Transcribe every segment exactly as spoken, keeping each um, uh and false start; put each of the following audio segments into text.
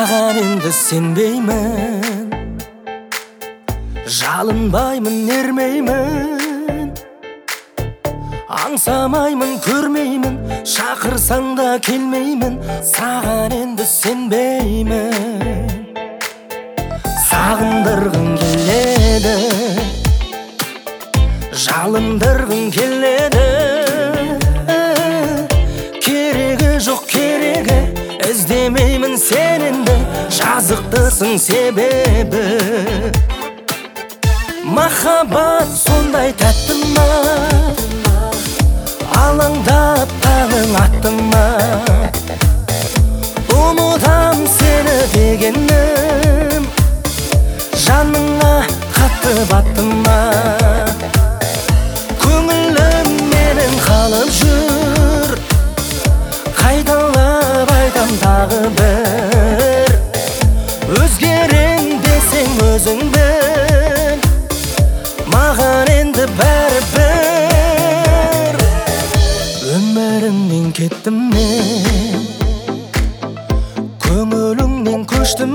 Саған енді сенбеймін, жалынбаймын, ермеймін, аңсамаймын, көрмеймін, шақырсаң да келмеймін. Саған енді сенбеймін, сағындырғың келеді, жалындырғың келеді. Керегі жоқ керегі, іздемеймін сен енді, жазықтысың себебі. Махаббат сондай тәтті ма, алаңдап таңың атты ма? Ұмытам сені дегенім, жаныңа қатты батты ма? Көңілім менің қалып жүр, қайталап айтам тағы бір. Өзгерем десең өзің біл, маған енді бәрібір. Өміріңнен кеттім мен, көңіліңнен көштім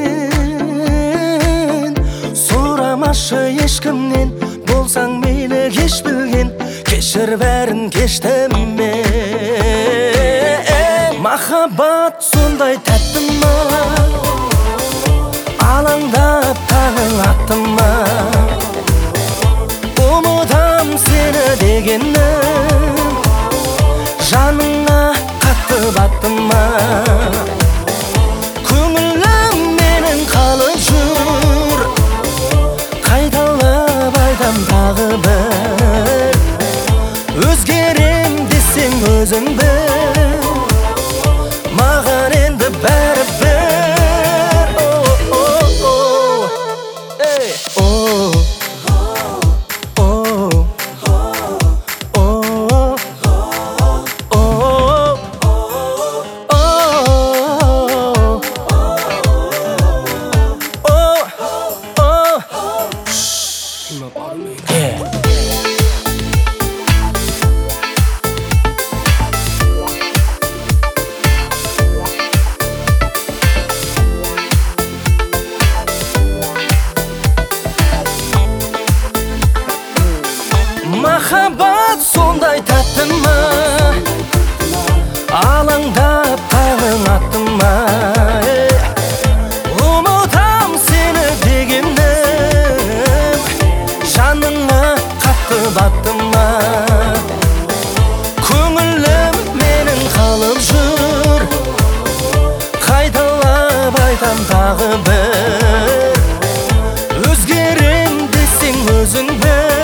мен. Сұрамашы ешкімнен, болсаң мейлі кеш білген, кешір бәрін кештім мен. Махаббат сондай тәтті ма, алаңдап таңың атты ма? Ұмытам сені дегенім, жаныңа қатты батты ма? Көңілім менің қалып жүр, қайталап айтам тағы бір. Өзгерем десең өзің біл, маған енді бәрібір. Махаббат сондай тәтті ма, алаңдап таңың атты ма? Ұмытам сені дегенім, жаныңа қатты батты ма? Көңілім менің қалып жүр, қайталап айтам тағы бір. Өзгерем десең өзің біл,